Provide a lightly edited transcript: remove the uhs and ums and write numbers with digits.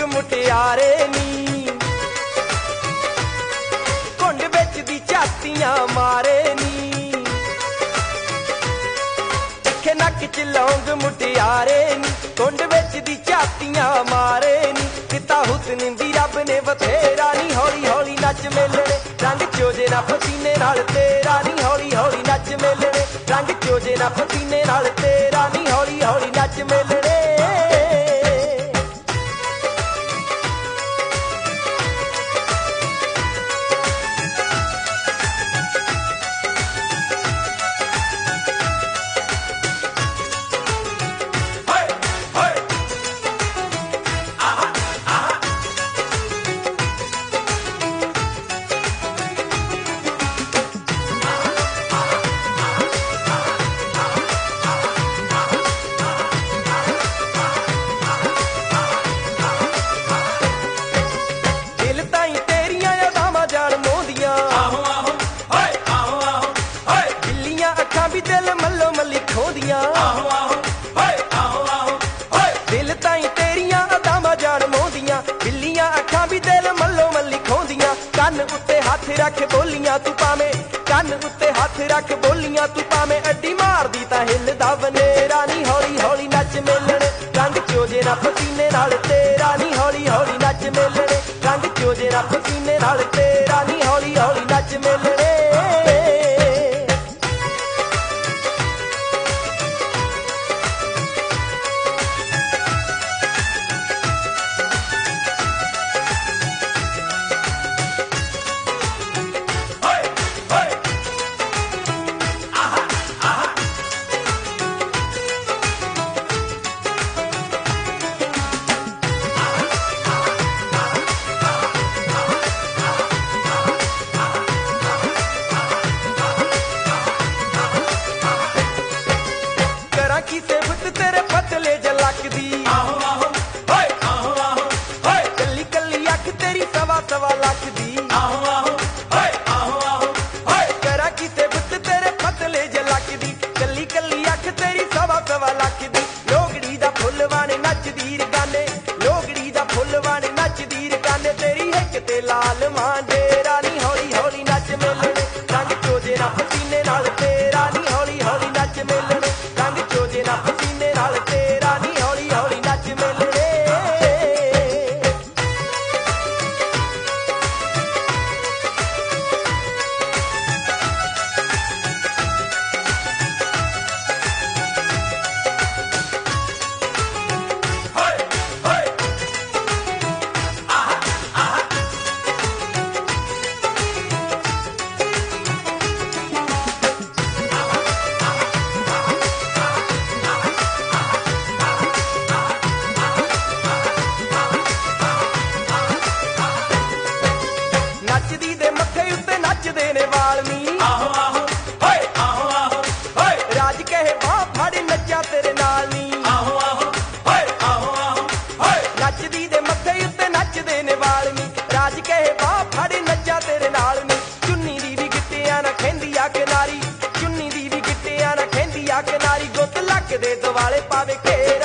मुटियारे नी कुंड बिच दी झातियां मारे नी तिखे नक च लौंग मुटियारे नी कुंड बिच दी झातियां मारे नी पिता हुस्न दी रब ने बथेरा नी हौली हौली नच मेलने रंग चोजे ना पसीने नाल तेरा नी हौली हौली नच मेलने रंग चोजे ना पसीने नाल तेरा नी हौली हौली नच मेलने दिल ताई तेरियां अदावां जान मोदियां बिल्लियां अखां भी दिल मल्लो मल्ली खोंदियां कन उत्ते हाथ रख बोलियां तू पावें कन उत्ते हाथ रख बोलियां तू पावें अड्डी मारदी तां हिलदा वनेरा नी हौली हौली नच मेलने रंग चोजे ना पसीने नाल तेरा नी हौली हौली नच मेलने रंग चोजे ना पसीने नाल तेरा नी हौली हौली नच मेलने की सेवत तेरे पतले जलक दी कली कली अख तेरी सवा सवा लख दी करा की सेवत तेरे पतले जलक दी कली कली अख तेरी सवा सवा लख दी लोगड़ी दा फुल वाने नचदी गाने लोगड़ी दा फुल वाने नचदी गाने तेरी हिक ते लाल मांडेरा नी हौली हौली नच मेलने रंग चोजे ना पसीने नाल तेरा नी हौली हौली नच मेलने चोजे ना पसीने नाल तेरा नी हौली हौली नच मेलने नचदी दे मथे उत्ते नचदे ने वालमी राज कहे बाह फड़ नचा तेरे नाल नी नचदी दे मथे उत्ते नचदे ने वालमी राज कहे बाह फड़ नचा तेरे नाल नी चुन्नी दी भी गिट्टियां ना खैंदिया किनारी चुन्नी दी भी गिट्टियां ना खैंदिया किनारी गुੱਤ ਲੱਕ ਦੇ ਦਿਵਾਲੇ पावे घेर